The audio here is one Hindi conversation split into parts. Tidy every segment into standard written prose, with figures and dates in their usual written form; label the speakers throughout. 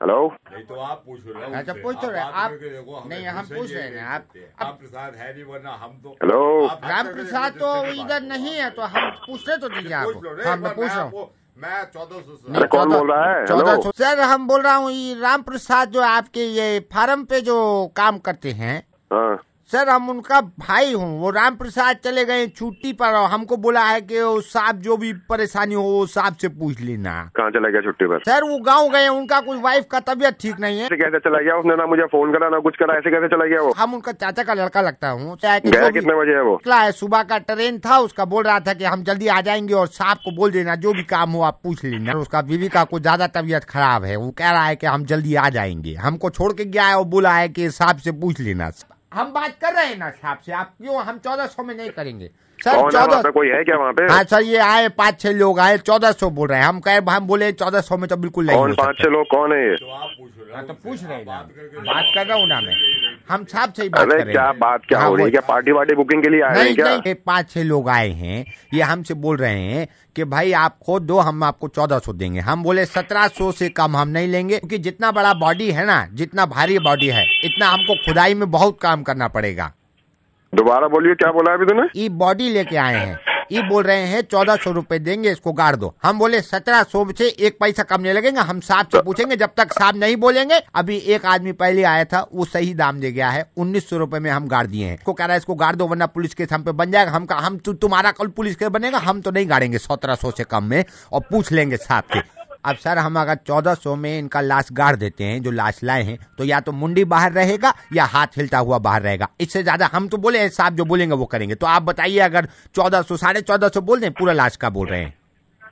Speaker 1: हेलो।
Speaker 2: नहीं तो आप पूछ रहे हो।
Speaker 3: अच्छा पूछ तो रहे आप
Speaker 2: देखो
Speaker 3: नहीं, हम पूछ रहे हैं आप
Speaker 2: राम प्रसाद है नहीं, वरना हम तो।
Speaker 1: हेलो।
Speaker 3: राम प्रसाद तो इधर नहीं है, तो हम पूछने तो दीजिए आप। हाँ मैं पूछ रहा हूँ।
Speaker 2: मैं 1400
Speaker 1: अरे कौन बोल रहा है?
Speaker 3: 1400 सर हम बोल रहा हूँ, ये राम प्रसाद जो आपके ये फार्म पे जो काम करते हैं
Speaker 1: हाँ।
Speaker 3: सर, हम उनका भाई हूँ। वो राम प्रसाद चले गए छुट्टी पर और हमको बोला है कि वो साहब जो भी परेशानी हो वो साहब से पूछ लेना।
Speaker 1: कहाँ चला गया छुट्टी पर?
Speaker 3: सर वो गांव गए, उनका कोई वाइफ का तबीयत ठीक नहीं है।
Speaker 1: ऐसे कैसे चला गया? उसने ना मुझे फोन करा ना कुछ करा, ऐसे कैसे चला गया वो?
Speaker 3: हम उनका चाचा का लड़का लगता हूँ।
Speaker 1: गया कितने बजे है वो?
Speaker 3: निकला है, सुबह का ट्रेन था उसका। बोल रहा था कि हम जल्दी आ जाएंगे और साहब को बोल देना जो भी काम हो आप पूछ लेना। उसका बीवी का कुछ ज्यादा तबीयत खराब है, वो कह रहा है कि हम जल्दी आ जाएंगे। हमको छोड़ के गया है और बोला है कि साहब से पूछ लेना। हम बात कर रहे हैं ना साहब से, आप क्यों? हम 1400 में नहीं करेंगे सर। 1400
Speaker 1: कोई है क्या वहाँ पे?
Speaker 3: हाँ सर, ये आए 5-6 लोग आए, 1400 बोल रहे हैं। हम बोले 1400 में तो बिल्कुल नहीं।
Speaker 1: कौन 5-6 लोग? कौन है ये?
Speaker 2: तो आप पूछ रहे हो।
Speaker 3: तो पूछ रहे हैं ना, बात कर रहा हूँ ना मैं। हम साहब से ही बात कर रहे हैं।
Speaker 1: क्या बात क्या हो रही है? क्या पार्टी वार्टी बुकिंग के लिए आए हैं क्या?
Speaker 3: नहीं, 5-6 लोग आए हैं, ये हमसे बोल रहे हैं कि भाई आप खोद दो, हम आपको 1400 देंगे। हम बोले 1700 से कम हम नहीं लेंगे, क्योंकि जितना बड़ा बॉडी है ना, जितना भारी बॉडी है, इतना हमको खुदाई में बहुत काम करना पड़ेगा।
Speaker 1: दोबारा बोलिए, क्या बोला अभी तूने?
Speaker 3: ये बॉडी लेके आए हैं, ये बोल रहे हैं 1400 रुपए देंगे, इसको गाड़ दो। हम बोले 1700 से 1 पैसा कम नहीं लगेगा। हम साहब से पूछेंगे, जब तक साहब नहीं बोलेंगे। अभी एक आदमी पहले आया था, वो सही दाम दे गया है, 1900 रुपए में हम गाड़ दिए हैं। इसको कह रहा है इसको गाड़ दो वरना पुलिस केस हम पे बन जाएगा। हम तुम्हारा कल पुलिस केस बनेगा, हम तो नहीं गाड़ेंगे 1700 से कम में, और पूछ लेंगे साहब से। अब सर हम अगर 1400 में इनका लाश गाड़ देते हैं, जो लाश लाए हैं, तो या तो मुंडी बाहर रहेगा या हाथ हिलता हुआ बाहर रहेगा। इससे ज्यादा हम तो बोले साहब जो बोलेंगे वो करेंगे। तो आप बताइए, अगर 1400 1450 बोल दें, पूरा लाश का बोल रहे हैं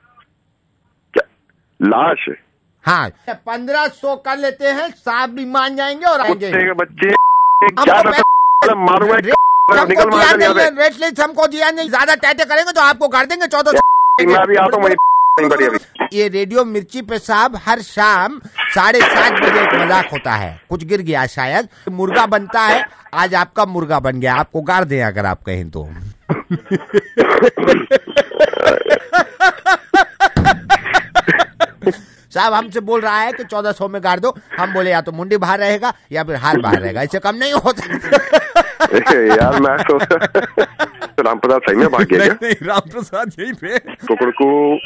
Speaker 1: क्या? लाश?
Speaker 3: हाँ 1500 कर लेते हैं, साहब भी मान जाएंगे और आएंगे।
Speaker 1: बच्चे
Speaker 3: रेट लिस्ट हमको दिया नहीं, ज्यादा टाइटे करेंगे तो आपको कर देंगे 1400।
Speaker 1: मैं भी आता हूँ।
Speaker 3: ये रेडियो मिर्ची पे साहब हर शाम 7:30 बजे एक मजाक होता है, कुछ गिर गया शायद, मुर्गा बनता है। आज आपका मुर्गा बन गया, आपको गाड़ दें अगर आप कहें तो। साहब हमसे बोल रहा है कि 1400 में गाड़ दो। हम बोले या तो मुंडी बाहर रहेगा या फिर हाथ बाहर रहेगा, इससे कम नहीं हो सकता।
Speaker 1: यार मैं तो राम प्रसाद सही में भाग गया।
Speaker 3: नहीं, राम प्रसाद यही पे
Speaker 1: कुकड़ को